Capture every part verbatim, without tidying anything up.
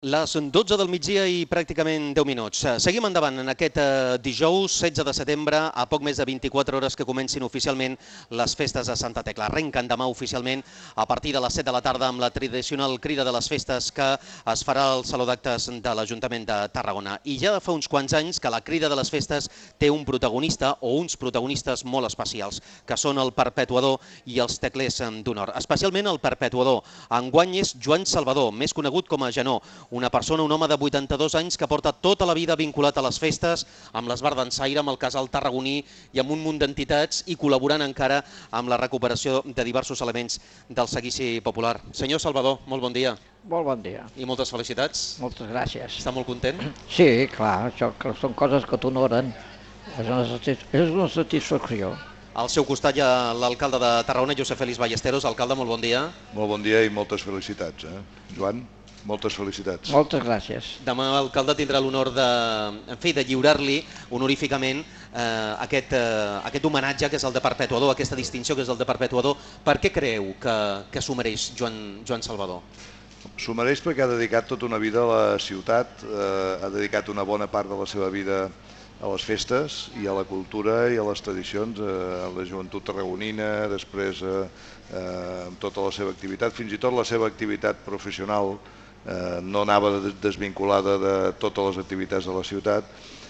Les dotze del migdia i pràcticament deu minuts. Seguim endavant en aquest dijous setze de setembre, a poc més de vint-i-quatre hores que comencin oficialment les festes de Santa Tecla. Arrenquen demà oficialment a partir de les set de la tarda amb la tradicional crida de les festes que es farà al Saló d'Actes de l'Ajuntament de Tarragona. I ja fa uns quants anys que la crida de les festes té un protagonista o uns protagonistes molt especials, que són el perpetuador i els teclers d'honor. Especialment el perpetuador. Enguany és Joan Salvador, més conegut com a Janó, una persona, un home de vuitanta-dos anys que porta tota la vida vinculat a les festes, amb l'Esbar d'Ensaire, amb el Casal Tarragoní i amb un munt d'entitats i col·laborant encara amb la recuperació de diversos elements del seguici popular. Senyor Salvador, molt bon dia. Molt bon dia. I moltes felicitats. Moltes gràcies. Està molt content? Sí, clar, això són coses que t'honoren. És una, és una satisfacció. Al seu costat hi ha l'alcalde de Tarragona, Josep Félix Ballesteros. Alcalde, molt bon dia. Molt bon dia i moltes felicitats, eh? Joan? Moltes felicitats. Moltes gràcies. Demà l'alcalde tindrà l'honor de, en fi, de lliurar-li honoríficament eh, aquest, eh, aquest homenatge que és el de perpetuador, aquesta distinció que és el de perpetuador. Per què creu que, que s'ho mereix Joan, Joan Salvador? S'ho mereix perquè ha dedicat tota una vida a la ciutat, eh, ha dedicat una bona part de la seva vida a les festes i a la cultura i a les tradicions, eh, a la joventut tarragonina, després eh, eh, amb tota la seva activitat, fins i tot la seva activitat professional, Eh, no anava desvinculada de totes les activitats de la ciutat.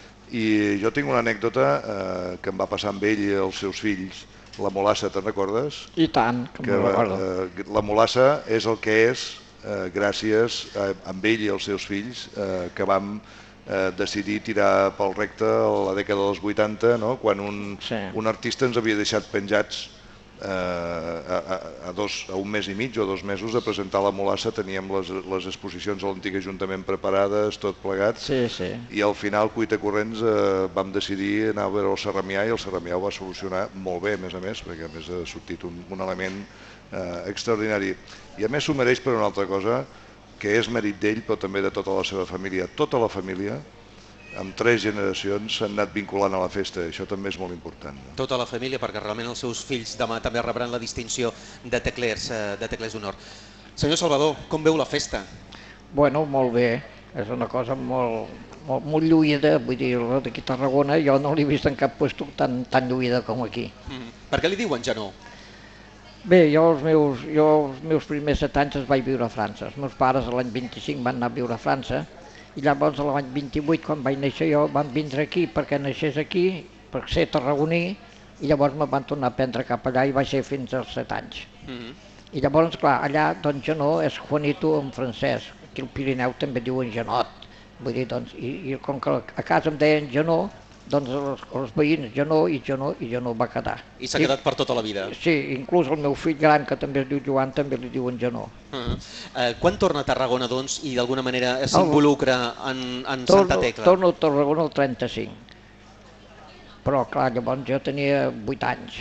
I jo tinc una anècdota eh, que em va passar amb ell i els seus fills. La Molassa, te'n recordes? I tant, que, que me'n recordo. Eh, la Molassa és el que és eh, gràcies a, amb ell i els seus fills eh, que vam eh, decidir tirar pel recte a la dècada dels vuitanta, no? Quan un, sí. un artista ens havia deixat penjats Uh, a, a, a, dos, a un mes i mig o dos mesos de presentar la Molassa. Teníem les, les exposicions a l'antic Ajuntament preparades, tot plegat, sí, sí. I al final, cuita corrents, uh, vam decidir anar a veure el Serramià i el Serramià ho va solucionar molt bé, a més a més, perquè a més ha sortit un, un element uh, extraordinari. I a més s'ho mereix per una altra cosa, que és mèrit d'ell, però també de tota la seva família. Tota la família, amb tres generacions, s'han anat vinculant a la festa. Això també és molt important. Tota la família, perquè realment els seus fills demà també rebran la distinció de teclers, de teclers d'honor. Senyor Salvador, com veu la festa? Bueno, molt bé. És una cosa molt, molt, molt lluïda. Vull dir, d'aquí a Tarragona jo no l'he vist en cap lloc tan, tan lluïda com aquí. Mm. Per què li diuen Janó? Bé, jo els, meus, jo els meus primers set anys els vaig viure a França. Els meus pares l'any vint-i-cinc van anar a viure a França. I llavors l'any vint-i-vuit, quan vaig néixer jo, van vindre aquí perquè naixés aquí, per ser tarragoní, i llavors me van tornar a prendre cap allà i vaig ser fins als set anys. Mm-hmm. I llavors, clar, allà, doncs, Janó és Juanito en francès. Aquí al Pirineu també diuen Janot. Vull dir, doncs, i, i com que a casa em deien Janó, doncs els, els veïns Janó i Janó i Janó va quedar. I s'ha quedat per tota la vida? Sí, inclús el meu fill gran, que també es diu Joan, també li diuen Janó. Uh-huh. eh, quan torna a Tarragona, doncs, i d'alguna manera s'involucra en, en torno, Santa Tecla? Torno a Tarragona el trenta-cinc. Però, clar, llavors jo tenia vuit anys.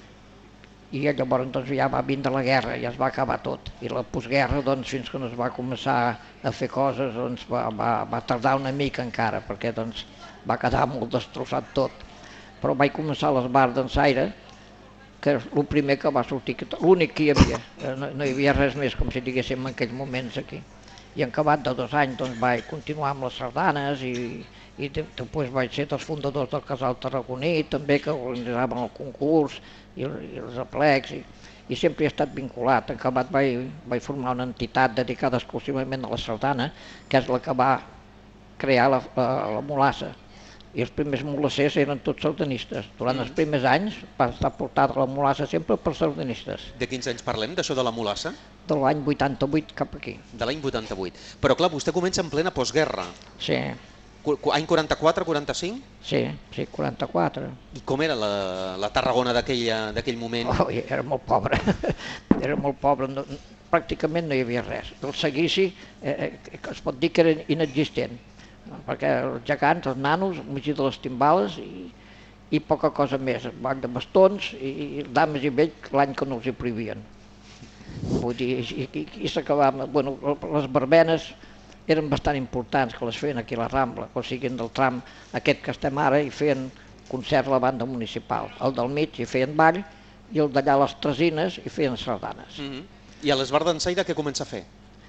I llavors doncs, ja va vindre la guerra i es va acabar tot. I la postguerra, doncs, fins que no es va començar a fer coses, doncs, va, va, va tardar una mica encara, perquè doncs, va quedar molt destrossat tot. Però vaig començar a l'Esbar d'Ensaire, que és el primer que va sortir, l'únic que hi havia. No, no hi havia res més, com si diguéssim, en aquells moments aquí. I en acabat de dos anys doncs, vaig continuar amb les sardanes i, i després vaig ser dels fundadors del Casal Tarragoní, també que organitzaven el concurs i, i els aplecs, i, i sempre he estat vinculat. En acabat vaig, vaig formar una entitat dedicada exclusivament a la sardana, que és la que va crear la, la, la Molassa. I els primers molassers eren tots sardanistes. Durant mm. els primers anys va estar portada la Molassa sempre per sardanistes. De quins anys parlem, d'això de la Molassa? De l'any vuitanta-vuit cap aquí. De l'any vuitanta-vuit. Però clar, vostè comença en plena postguerra. Sí. Any quaranta-quatre, quaranta-cinc? Sí, sí, quaranta-quatre. I com era la, la Tarragona d'aquell moment? Oh, era molt pobra. Era molt pobra. No, pràcticament no hi havia res. El seguici eh, eh, es pot dir que era inexistent. Perquè els gegants, els nanos, al mig de les timbales i, i poca cosa més, ball de bastons i, i dames i vells l'any que no els hi prohibien. Vull dir, i, i, i s'acabava, bueno, les verbenes eren bastant importants, que les feien aquí a la Rambla, o sigui, del tram aquest que estem ara, i feien concert a la banda municipal. El del mig hi feien ball i el d'allà a les Tresines hi feien sardanes. Mm-hmm. I a l'Esbar d'Ensaire què comença a fer?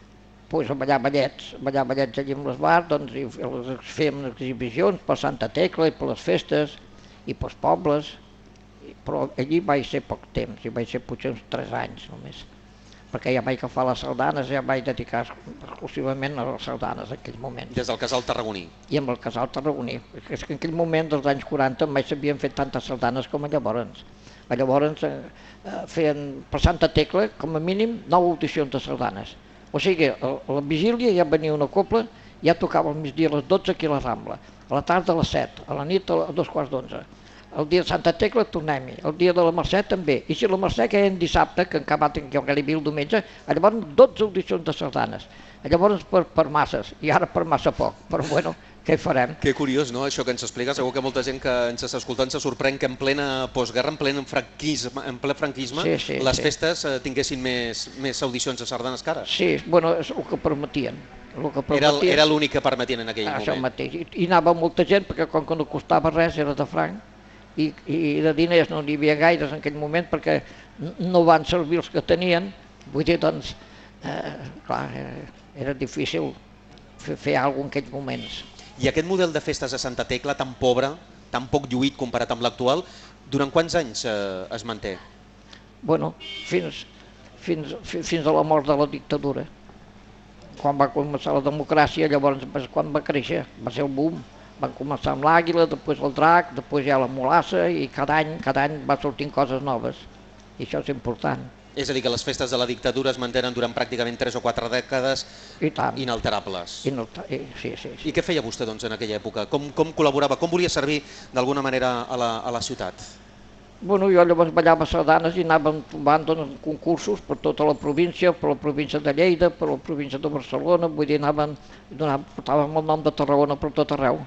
pues, a ballar ballets, a ballar ballets allà amb les bars, doncs, i fèiem exhibicions per Santa Tecla i per les festes i pels pobles, però allí vaig ser poc temps, i vaig ser potser uns tres anys només, perquè ja vaig agafar les sardanes, ja vaig dedicar exclusivament a les sardanes en aquell moment. Des del Casal Tarragoní? I amb el Casal Tarragoní. És que en aquell moment, dels anys quaranta, mai s'havien fet tantes sardanes com llavors. Llavors eh, feien per Santa Tecla, com a mínim, nou audicions de sardanes. O sigui, a la vigília ja venia una copla, ja tocava al migdia a les dotze aquí a la Rambla, a la tarda a les set, a la nit a dos quarts d'onze. El dia de Santa Tecla tornem-hi, el dia de la Mercè també, i si la Mercè que en dissabte, que encara jo gairebé el diumenge, llavors dotze audicions de sardanes, llavors per, per masses, i ara per massa poc, però bueno, què hi farem? Que curiós, no?, això que ens explica. Segur que molta gent que ens està escoltant se sorprèn que en plena postguerra, en ple franquisme, en ple franquisme sí, sí, les sí. festes eh, tinguessin més, més audicions de sardanes que ara. Sí, bueno, és el que permetien. El que permetien. Era, era l'únic que permetien en aquell ah, moment. Això mateix. I, I anava molta gent, perquè com que no costava res, era de franc, i, i de diners no n'hi havia gaires en aquell moment, perquè no van servir els que tenien, vull dir, doncs, eh, clar, era, era difícil fer, fer alguna cosa en aquells moments. I aquest model de festes a Santa Tecla, tan pobre, tan poc lluït comparat amb l'actual, durant quants anys eh, es manté? Bueno, fins, fins, fins a la mort de la dictadura. Quan va començar la democràcia, llavors quan va créixer, va ser el boom. Van començar amb l'àguila, després el drac, després ja la mulassa, i cada any, cada any va sortint coses noves. I això és important. És a dir, que les festes de la dictadura es mantenen durant pràcticament tres o quatre dècades I tant. Inalterables. Inalter... Sí, sí, sí. I què feia vostè doncs, en aquella època? Com, com col·laborava? Com volia servir d'alguna manera a la, a la ciutat? Bueno, jo llavors ballava sardanes i anàvem tombant doncs, concursos per tota la província, per la província de Lleida, per la província de Barcelona, vull dir, anàvem, donàvem, portàvem el nom de Tarragona per tot arreu.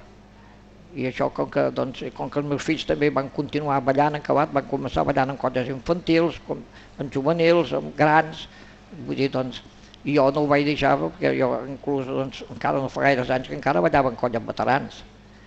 I això, com que, doncs, com que els meus fills també van continuar ballant, acabat, van començar ballant en colles infantils, com, en juvenils, en grans, vull dir, doncs, jo no ho vaig deixar, perquè jo inclús, doncs, encara no fa gaires anys que encara ballava en colles veterans.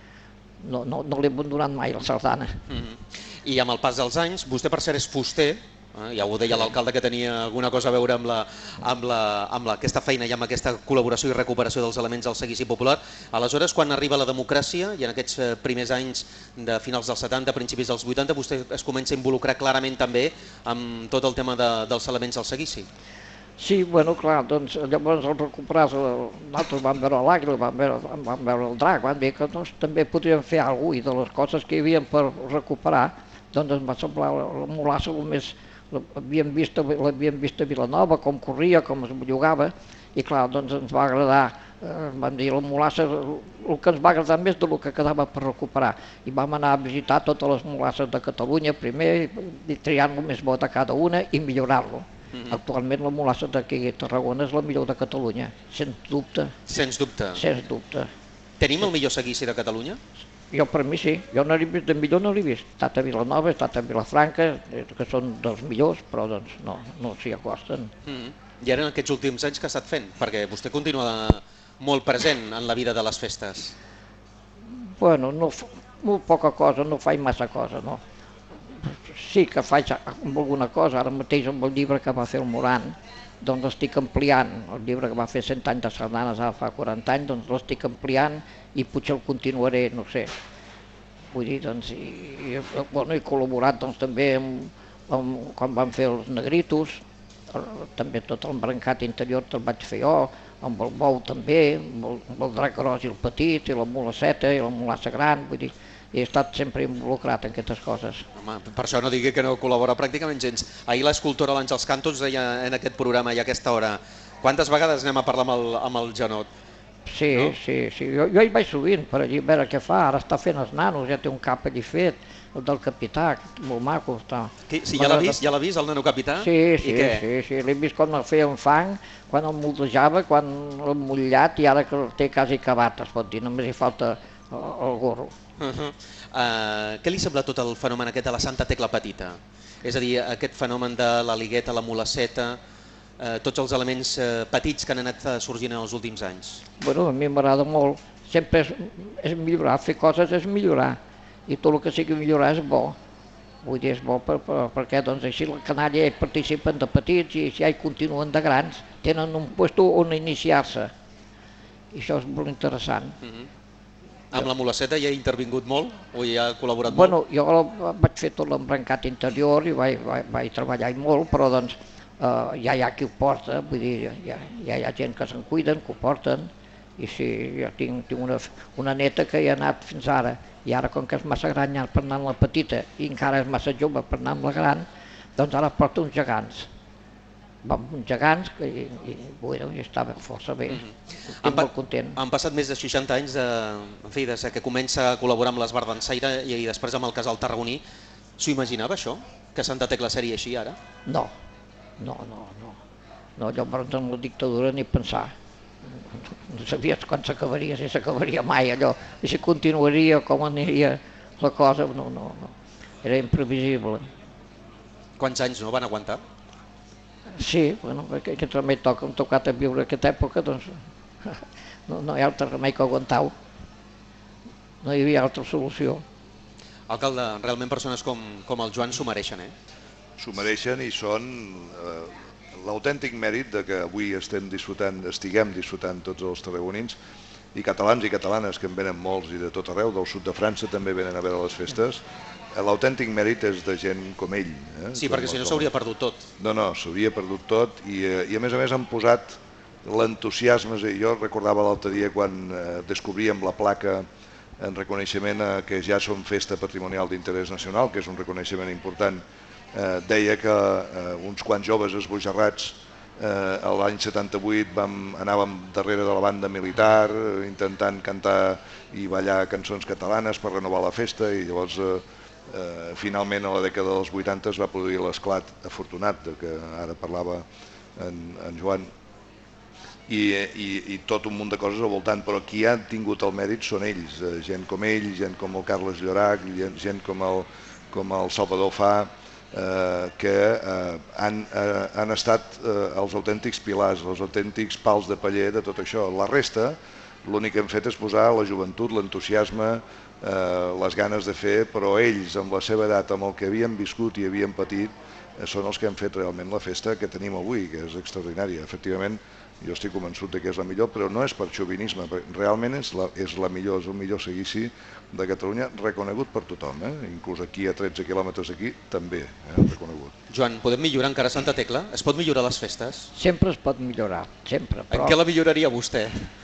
No, no, no l'he abandonat mai, la sardana. Mm-hmm. I amb el pas dels anys, vostè per cert és fuster, eh? Ja ho deia l'alcalde que tenia alguna cosa a veure amb, la, amb, la, amb la, aquesta feina i amb aquesta col·laboració i recuperació dels elements del seguici popular. Aleshores, quan arriba la democràcia i en aquests primers anys de finals dels setanta, principis dels vuitanta, vostè es comença a involucrar clarament també amb tot el tema de, dels elements del seguici. Sí, bueno, clar, doncs llavors al recuperar, nosaltres vam veure l'àguila, vam, veure, vam veure el drac, vam dir que doncs, també podríem fer alguna cosa, i de les coses que hi havia per recuperar, doncs ens va semblar la, la mulassa el més... L'havíem vist, l'havíem vist a Vilanova, com corria, com es bellugava, i clar, doncs ens va agradar, eh, vam dir la mulassa, el que ens va agradar més del que quedava per recuperar. I vam anar a visitar totes les mulasses de Catalunya primer, i triant el més bo de cada una i millorar-lo. Mm-hmm. Actualment la mulassa d'aquí a Tarragona és la millor de Catalunya, sens dubte. Sens dubte. Sens dubte. Tenim el millor seguici de Catalunya? Jo per mi sí, jo no l'he vist, de millor no l'he vist. He estat a Vilanova, he estat a Vilafranca, que són dels millors, però doncs no, no s'hi acosten. Mm-hmm. I ara en aquests últims anys què ha estat fent? Perquè vostè continua molt present en la vida de les festes. Bueno, no, molt poca cosa, no faig massa cosa, no. Sí que faig alguna cosa, ara mateix amb el llibre que va fer el Moran, doncs l'estic ampliant, el llibre que va fer cent anys de sardanes, ara fa quaranta anys, doncs l'estic ampliant i potser el continuaré, no sé. Vull dir, doncs, i, i, bueno, he col·laborat doncs, també amb, amb, quan van fer els negritos, també tot l'embrancat interior te'l vaig fer jo, amb el bou també, amb el, amb el drac gros i el petit, i la mulasseta i la mulassa gran, vull dir, he estat sempre involucrat en aquestes coses. Home, per això no digui que no col·labora pràcticament gens. Ahir l'escultora l'Àngels Cantos deia en aquest programa i a aquesta hora, quantes vegades anem a parlar amb el, amb el Janot? Sí, no? sí, sí. Jo, jo hi vaig sovint per allí a veure què fa, ara està fent els nanos, ja té un cap allí fet, el del capità, molt maco està. Qui, sí, ja l'ha vist, ja l'ha vist, el nano capità? Sí, sí, sí, sí, l'he vist quan el feia un fang, quan el moldejava, quan l'ha mullat i ara que el té quasi acabat, es pot dir, només hi falta el, el gorro. Uh -huh. uh, què li sembla tot el fenomen aquest de la Santa Tecla Petita? És a dir, aquest fenomen de la ligueta, la mulasseta, uh, tots els elements uh, petits que han anat sorgint en els últims anys? Bueno, a mi m'agrada molt, sempre és, és millorar, fer coses és millorar, i tot el que sigui millorar és bo. Vull dir, és bo per, per, perquè doncs, així la canalla hi participen de petits i si hi continuen de grans, tenen un lloc on iniciar-se. I això és molt interessant. Uh -huh. Amb la Mulaceta hi ha intervingut molt o hi ha col·laborat molt? Bueno, jo vaig fer tot l'embrancat interior i vaig, vaig, vaig treballar molt, però doncs eh, ja hi ha qui ho porta, vull dir, ja, ja hi ha gent que se'n cuiden, que ho porten, i sí, jo tinc, tinc una, una neta que hi ha anat fins ara, i ara com que és massa gran ja per anar amb la petita i encara és massa jove per anar amb la gran, doncs ara porta uns gegants. Va amb uns gegants que, i, i, bueno, i estava força bé, Mm-hmm. estic molt content. Han passat més de seixanta anys de, en fi, des que comença a col·laborar amb l'Esbart d'Ensaire i, i després amb el Casal Tarragoní. S'ho imaginava això? Que Santa Tecla seria així ara? No, no, no, no. No, llavors en la dictadura ni pensar. No sabies quan s'acabaria, si s'acabaria mai allò, i si continuaria, com aniria la cosa, no, no, no. Era imprevisible. Quants anys no van aguantar? Sí, bueno, perquè aquest remei toca, hem tocat a viure aquesta època, doncs no, no hi ha altre remei que aguantar-ho. No hi havia altra solució. Alcalde, realment persones com, com el Joan s'ho mereixen, eh? S'ho mereixen i són eh, l'autèntic mèrit de que avui estem disfrutant, estiguem disfrutant tots els tarragonins i catalans i catalanes, que en venen molts i de tot arreu, del sud de França també venen a veure les festes. L'autèntic mèrit és de gent com ell. Eh? Sí, perquè si no s'hauria perdut tot. No, no, s'hauria perdut tot i, eh, i a més a més han posat l'entusiasme. Jo recordava l'altre dia quan eh, descobríem la placa en reconeixement a que ja són festa patrimonial d'interès nacional, que és un reconeixement important. Eh, deia que eh, uns quants joves esbojarrats eh, l'any setanta-vuit vam, anàvem darrere de la banda militar eh, intentant cantar i ballar cançons catalanes per renovar la festa i llavors eh, eh, finalment a la dècada dels vuitanta es va produir l'esclat afortunat de que ara parlava en, en Joan i, i, i tot un munt de coses al voltant, però qui ha tingut el mèrit són ells, eh, gent com ell, gent com el Carles Llorach, gent com el, com el Salvador Fa, eh, que eh, han, eh, han estat eh, els autèntics pilars, els autèntics pals de paller de tot això. La resta, l'únic que hem fet és posar la joventut, l'entusiasme, eh, les ganes de fer, però ells, amb la seva edat, amb el que havien viscut i havien patit, eh, són els que han fet realment la festa que tenim avui, que és extraordinària. Efectivament, jo estic convençut que és la millor, però no és per xovinisme, realment és la, és la millor, és el millor seguici de Catalunya, reconegut per tothom, eh? Inclús aquí a tretze quilòmetres d'aquí també, eh? reconegut. Joan, podem millorar encara Santa Tecla? Es pot millorar les festes? Sempre es pot millorar, sempre. Però... En què la milloraria vostè?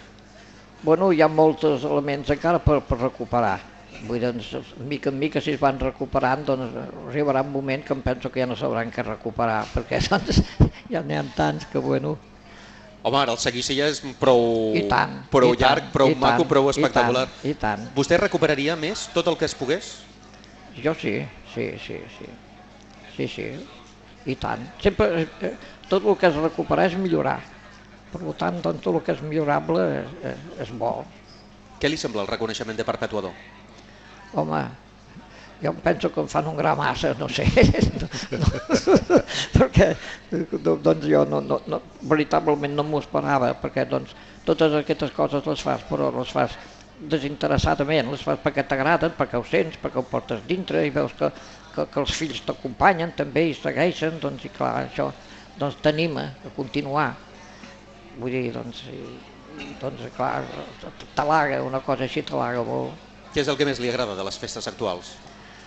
Bueno, hi ha molts elements encara per, per recuperar. Vull dir, doncs, mica en mica, si es van recuperant, doncs arribarà un moment que em penso que ja no sabran què recuperar, perquè doncs, ja n'hi ha tants que, bueno... Home, ara el seguici ja és prou, I tant, prou i llarg, tant, prou i maco, tant, prou i espectacular. tant, i tant. Vostè recuperaria més tot el que es pogués? Jo sí, sí, sí, sí, sí, sí, i tant. Sempre, eh, tot el que es recuperar és millorar. Per tant, doncs, tot el que és millorable és, és bo. Què li sembla el reconeixement de perpetuador? Home, jo em penso que em fan un gra massa, no sé, no, no, perquè doncs jo no, no, no, veritablement no m'ho esperava, perquè doncs totes aquestes coses les fas, però les fas desinteressadament, les fas perquè t'agraden, perquè ho sents, perquè ho portes dintre i veus que, que, que els fills t'acompanyen també i segueixen, doncs i clar, això doncs t'anima a continuar. Vull dir, doncs, i, doncs clar, t'alaga, una cosa així t'alaga molt. Què és el que més li agrada de les festes actuals?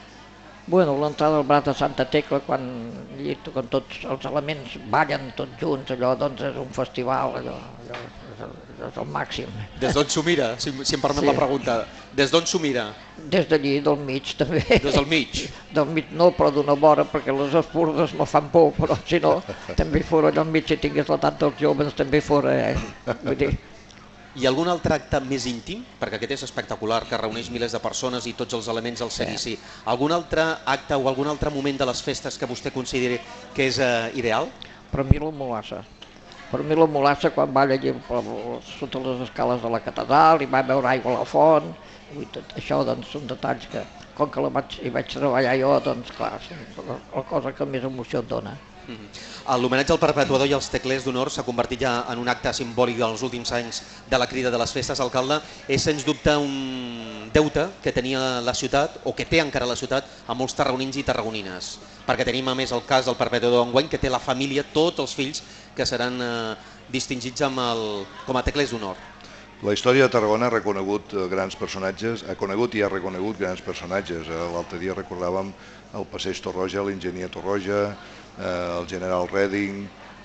Bueno, l'entrada al Brat de Santa Tecla, quan, quan tots els elements ballen tots junts, allò doncs és un festival, allò, allò és, és el màxim. Des d'on s'ho mira, si, si em permet Sí. la pregunta? Des d'on s'ho mira? Des d'allí, del mig també. Des del mig? Del mig no, però d'una vora, perquè les espurnes me fan por, però si no, també fora allò al mig, si tingués l'edat dels joves, també fora, eh? Vull dir... Hi ha algun altre acte més íntim? Perquè aquest és espectacular, que reuneix milers de persones i tots els elements al seguici. Algun altre acte o algun altre moment de les festes que vostè consideri que és eh, ideal? Per mi la mulassa. Per mi la mulassa quan balla allà sota les escales de la catedral i va veure aigua a la font, i tot això doncs són detalls que, com que la vaig, hi vaig treballar jo, doncs clar, és la cosa que més emoció et dona. L'homenatge al perpetuador i als teclers d'honor s'ha convertit ja en un acte simbòlic dels últims anys de la crida de les festes. Alcalde, és sens dubte un deute que tenia la ciutat, o que té encara la ciutat, amb molts tarragonins i tarragonines, perquè tenim a més el cas del perpetuador enguany, que té la família, tots els fills que seran eh, distingits amb el, com a teclers d'honor. La història de Tarragona ha reconegut grans personatges, ha conegut i ha reconegut grans personatges. L'altre dia recordàvem el passeig Torroja, l'enginyer Torroja, el general Redding,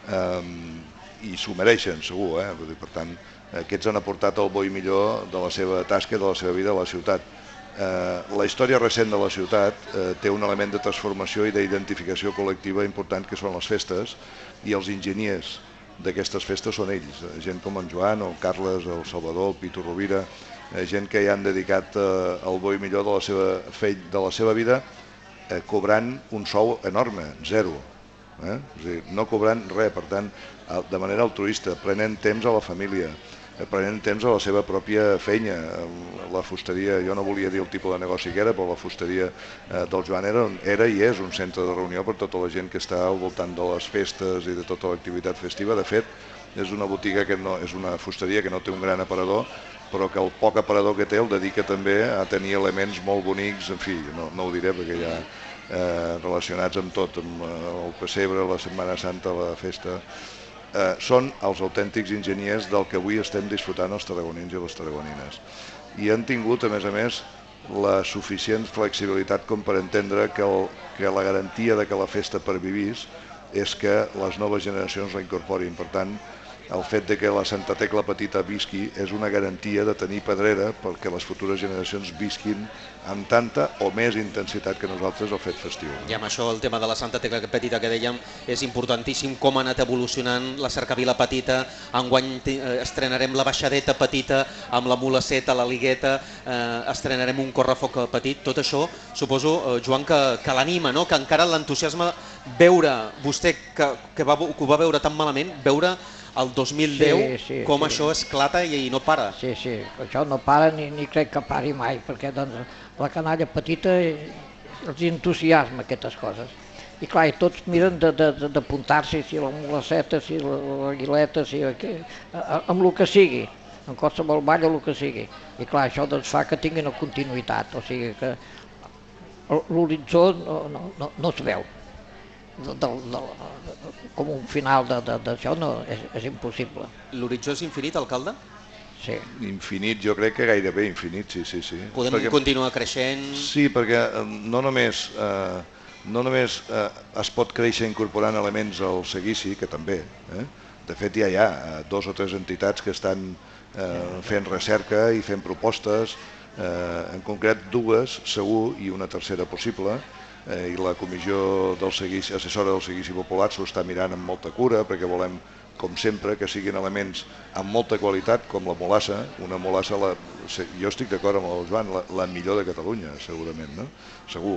i s'ho mereixen segur, eh? Per tant, aquests han aportat el bo i millor de la seva tasca i de la seva vida a la ciutat. La història recent de la ciutat té un element de transformació i d'identificació col·lectiva important, que són les festes, i els enginyers d'aquestes festes són ells, gent com en Joan, el Carles, el Salvador, el Pitu Rovira, gent que hi han dedicat el bo i millor de la seva feina, de la seva vida, cobrant un sou enorme, zero, eh? És a dir, no cobrant res, per tant, de manera altruista, prenent temps a la família, prenent temps a la seva pròpia feina. La fusteria, jo no volia dir el tipus de negoci que era, però la fusteria del Joan era, era i és un centre de reunió per tota la gent que està al voltant de les festes i de tota l'activitat festiva. De fet, és una botiga que no, és una fusteria que no té un gran aparador, però que el poc aparador que té el dedica també a tenir elements molt bonics, en fi, no, no ho diré perquè ja eh, relacionats amb tot, amb el pessebre, la Setmana Santa, la festa. Eh, són els autèntics enginyers del que avui estem disfrutant els tarragonins i les tarragonines. I han tingut, a més a més, la suficient flexibilitat com per entendre que, el, que la garantia de que la festa pervivís és que les noves generacions la incorporin. Per tant, el fet de que la Santa Tecla Petita visqui és una garantia de tenir pedrera perquè les futures generacions visquin amb tanta o més intensitat que nosaltres el fet festiu. I amb això el tema de la Santa Tecla Petita que dèiem és importantíssim, com ha anat evolucionant la cercavila petita. Enguany estrenarem la baixadeta petita amb la mulaceta, la ligueta, eh, estrenarem un correfoc petit. Tot això suposo, eh, Joan, que, que l'anima, no? Que encara l'entusiasme veure, vostè que, que, va, que ho va veure tan malament, veure el dos mil deu, sí, sí, com sí. Això esclata i, i no para. Sí, sí, això no para ni, ni crec que pari mai, perquè doncs, la canalla petita els entusiasma aquestes coses. I clar, i tots miren d'apuntar-se, si la mulaceta, si la, la guileta, si que, amb el que sigui, en qualsevol ball o el que sigui. I clar, això doncs, fa que tinguin una continuïtat, o sigui que l'horitzó no, no, no, no es veu. De, de, de, com un final d'això no, és, és impossible. L'horitzó és infinit, alcalde? Sí. Infinit, jo crec que gairebé infinit, sí, sí, sí. Podem perquè, continuar creixent? Sí, perquè no només, eh, no només eh, es pot créixer incorporant elements al seguici, que també, eh? De fet ja hi ha dos o tres entitats que estan eh, fent recerca i fent propostes, eh, en concret dues segur i una tercera possible, Eh, i la comissió del seguici, assessora del seguici popular s'ho està mirant amb molta cura perquè volem, com sempre, que siguin elements amb molta qualitat, com la molassa. Una molassa, la, jo estic d'acord amb el Joan, la, la millor de Catalunya, segurament, no? Segur.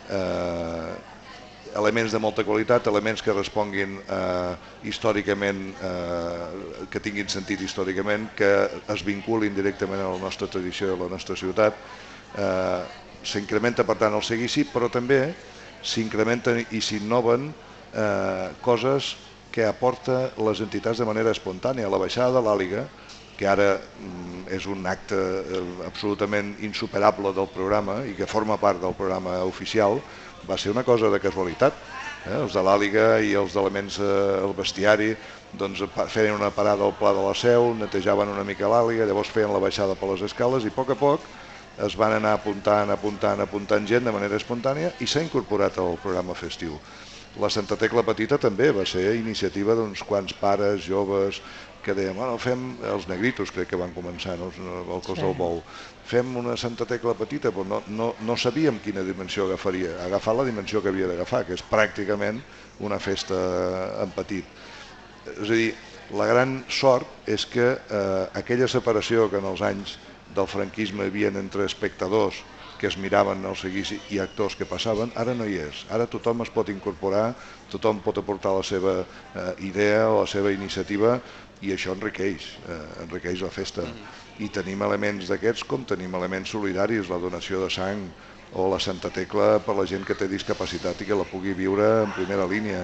Eh, elements de molta qualitat, elements que responguin eh, històricament, eh, que tinguin sentit històricament, que es vinculin directament a la nostra tradició i a la nostra ciutat. Eh, S'incrementa, per tant, el seguici, però també s'incrementen i s'innoven eh, coses que aporta les entitats de manera espontània. La baixada de l'Àliga, que ara mm, és un acte eh, absolutament insuperable del programa i que forma part del programa oficial, va ser una cosa de casualitat. Eh? Els de l'Àliga i els elements, eh, el bestiari, doncs feien una parada al Pla de la Seu, netejaven una mica l'Àliga, llavors feien la baixada per les escales i a poc a poc es van anar apuntant, apuntant, apuntant gent de manera espontània i s'ha incorporat al programa festiu. La Santa Tecla Petita també va ser iniciativa d'uns quants pares, joves, que deien, bueno, fem, els negritos crec que van començar, no? El cos sí. del bou, fem una Santa Tecla Petita, però no, no, no sabíem quina dimensió agafaria, agafar la dimensió que havia d'agafar, que és pràcticament una festa en petit. És a dir, la gran sort és que eh, aquella separació que en els anys del franquisme hi havia entre espectadors que es miraven el seguici i actors que passaven, ara no hi és. Ara tothom es pot incorporar, tothom pot aportar la seva eh, idea o la seva iniciativa i això enriqueix, eh, enriqueix la festa. Mm-hmm. I tenim elements d'aquests com tenim elements solidaris, la donació de sang o la Santa Tecla per la gent que té discapacitat i que la pugui viure en primera línia.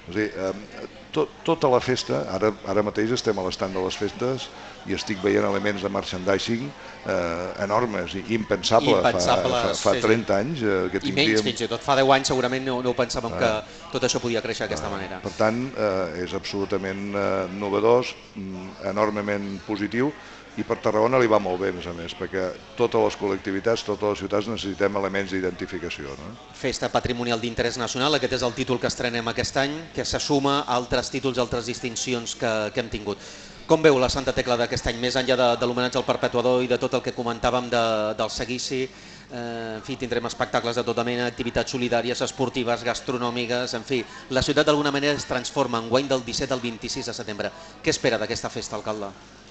És a dir, eh, tot, tota la festa, ara, ara mateix estem a l'estand de les festes i estic veient elements de merchandising eh, enormes, impensables, Impensables, fa, fa, fa sí, sí. trenta anys eh, que I menys, tindríem... fins i tot fa deu anys segurament no, no ho pensàvem Ah. que tot això podia créixer d'aquesta manera. Per tant, eh, és absolutament eh, novedós, mm, enormement positiu, i per Tarragona li va molt bé, a més a més, perquè totes les col·lectivitats, totes les ciutats necessitem elements d'identificació. No? Festa patrimonial d'interès nacional, aquest és el títol que estrenem aquest any, que se suma a altres títols, altres distincions que, que hem tingut. Com veu la Santa Tecla d'aquest any, més enllà de, de l'homenatge al perpetuador i de tot el que comentàvem de, del seguici? Eh, en fi, tindrem espectacles de tota mena, activitats solidàries, esportives, gastronòmiques, en fi, la ciutat d'alguna manera es transforma enguany del disset al vint-i-sis de setembre. Què espera d'aquesta festa, alcalde?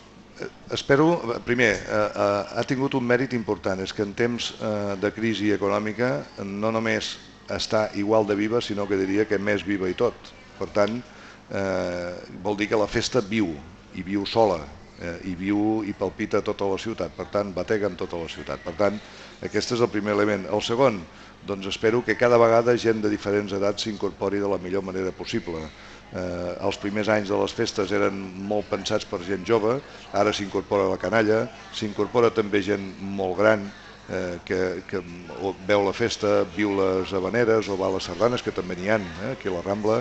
Espero, primer, eh, eh, ha tingut un mèrit important, és que en temps eh, de crisi econòmica no només està igual de viva, sinó que diria que més viva i tot. Per tant, eh, vol dir que la festa viu, i viu sola, eh, i viu i palpita tota la ciutat, per tant, batega en tota la ciutat. Per tant, aquest és el primer element. El segon, doncs espero que cada vegada gent de diferents edats s'incorpori de la millor manera possible. Eh, els primers anys de les festes eren molt pensats per gent jove, ara s'incorpora la canalla, s'incorpora també gent molt gran eh, que, que veu la festa, viu les habaneres o va a les sardanes, que també n'hi ha eh, aquí a la Rambla.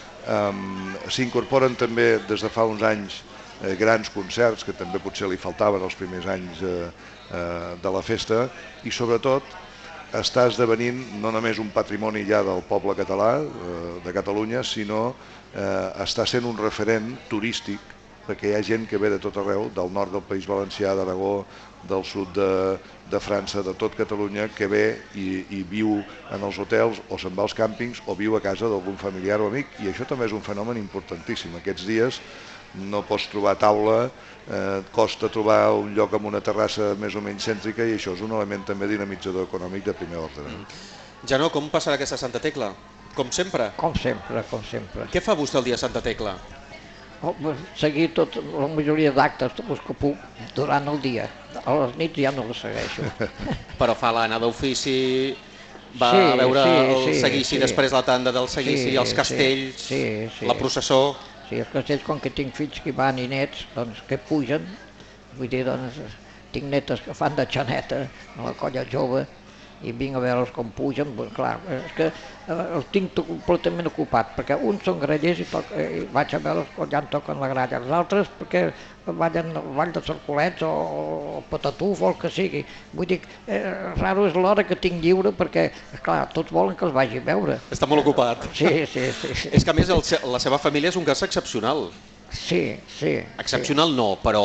Um, s'incorporen també des de fa uns anys eh, grans concerts, que també potser li faltaven els primers anys eh, eh, de la festa, i sobretot està esdevenint no només un patrimoni ja del poble català, eh, de Catalunya, sinó eh, està sent un referent turístic, perquè hi ha gent que ve de tot arreu, del nord del País Valencià, d'Aragó, del sud de, de França, de tot Catalunya, que ve i, i viu en els hotels o se'n va als càmpings o viu a casa d'algun familiar o amic, i això també és un fenomen importantíssim. Aquests dies no pots trobar taula, eh, costa trobar un lloc amb una terrassa més o menys cèntrica, i això és un element també dinamitzador econòmic de primer ordre. Janó, com passarà aquesta Santa Tecla? Com sempre? Com sempre, com sempre. Què fa vostè el dia de Santa Tecla? Oh, seguir tot, la majoria d'actes, tots els que puc, durant el dia. A les nits ja no les segueixo. Però fa l'Anna d'ofici, va Sí, a veure sí, el sí, seguici, sí. després la tanda del seguici, Sí, els sí, castells, sí, sí. la processó... Sí, els castells, com que tinc fills que hi van i nets, doncs que pugen, vull dir, doncs, tinc netes que fan de xaneta a la colla jove, i vinc a veure'ls com pugen, doncs, clar, és que eh, els tinc tot completament ocupat, perquè uns són grallers i, toc, eh, i vaig a veure'ls quan ja en toquen la gralla, els altres perquè ballen el ball de cercolets o, o patatuf o el que sigui. Vull dir, eh, raro és l'hora que tinc lliure perquè, clar, tots volen que els vagi a veure. Està molt ocupat. Sí, sí, sí. sí. És que a més el, se- la seva família és un cas excepcional. Sí, sí. Excepcional no, però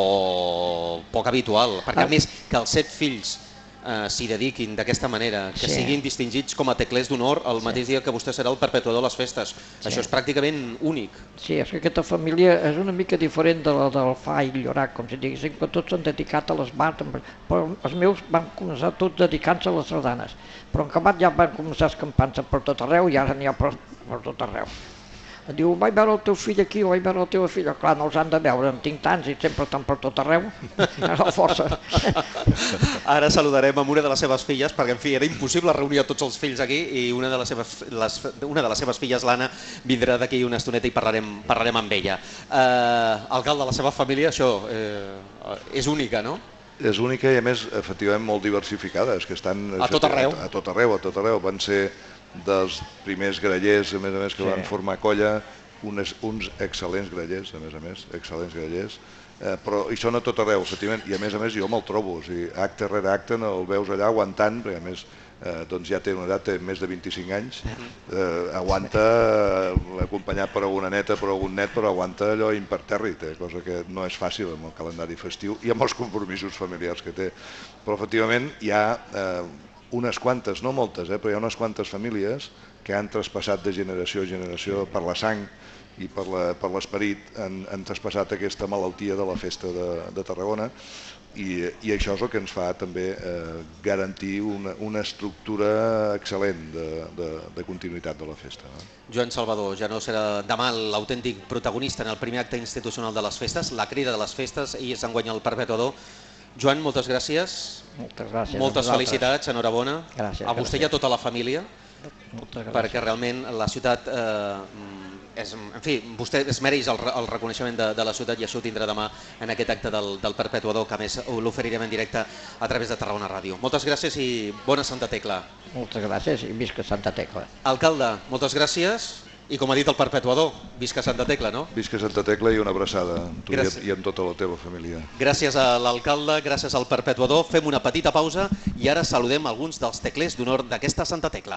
poc habitual, perquè Ah. a més que els set fills eh, s'hi dediquin d'aquesta manera, que Sí. siguin distingits com a teclers d'honor el mateix dia que vostè serà el perpetuador de les festes. Això és pràcticament únic. Sí, és que aquesta família és una mica diferent de la del Fa i Llorac, com si diguéssim, que tots s'han dedicat a les bars, però els meus van començar tots dedicant-se a les sardanes, però en acabat ja van començar escampant-se per tot arreu i ara n'hi ha per, per tot arreu. Diu, vaig veure el teu fill aquí, vaig veure la teva filla. Clar, no els han de veure, en tinc tants i sempre estan per tot arreu. És la força. Ara saludarem amb una de les seves filles, perquè en fi era impossible reunir a tots els fills aquí, i una de les seves, les, una de les seves filles, l'Anna, vindrà d'aquí una estoneta i parlarem, parlarem amb ella. Eh, alcalde, la seva família, això, eh, és única, no? És única i a més efectivament molt diversificada, és que estan A tot arreu. A, a tot arreu, a tot arreu. Van ser dels primers grallers, a més a més, que Sí. van formar colla, unes, uns excel·lents grallers, a més a més, excel·lents grallers, eh, però hi són a tot arreu, efectivament, i a més a més jo me'l trobo, o sigui, acte rere acte no el veus allà aguantant, perquè a més eh, doncs ja té una edat, té més de vint-i-cinc anys, eh, aguanta eh, acompanyat per alguna neta, per algun net, però aguanta allò impertèrrit, eh, cosa que no és fàcil amb el calendari festiu i amb els compromisos familiars que té. Però efectivament hi ha eh, unes quantes, no moltes, eh, però hi ha unes quantes famílies que han traspassat de generació a generació per la sang i per la- per l'esperit, han, han traspassat aquesta malaltia de la festa de, de Tarragona, i, i això és el que ens fa també eh, garantir una, una estructura excel·lent de, de, de continuïtat de la festa. No? Joan Salvador, ja no serà demà l'autèntic protagonista en el primer acte institucional de les festes, la crida de les festes, i s'enguany el perpetuador. Joan, moltes gràcies, Moltes gràcies. moltes a vosaltres. felicitats, enhorabona Gràcies, a vostè gràcies. i a tota la família, Moltes gràcies. perquè realment la ciutat eh, És, en fi, vostè es mereix el, el reconeixement de, de la ciutat i això ho tindrà demà en aquest acte del, del perpetuador, que a més l'oferirem en directe a través de Tarragona Ràdio. Moltes gràcies i bona Santa Tecla. Moltes gràcies i visca Santa Tecla. Alcalde, moltes gràcies i com ha dit el perpetuador, visca Santa Tecla, no? Visca Santa Tecla i una abraçada amb tu Gràcies. i amb tota la teva família. Gràcies a l'alcalde, gràcies al perpetuador. Fem una petita pausa i ara saludem alguns dels teclers d'honor d'aquesta Santa Tecla.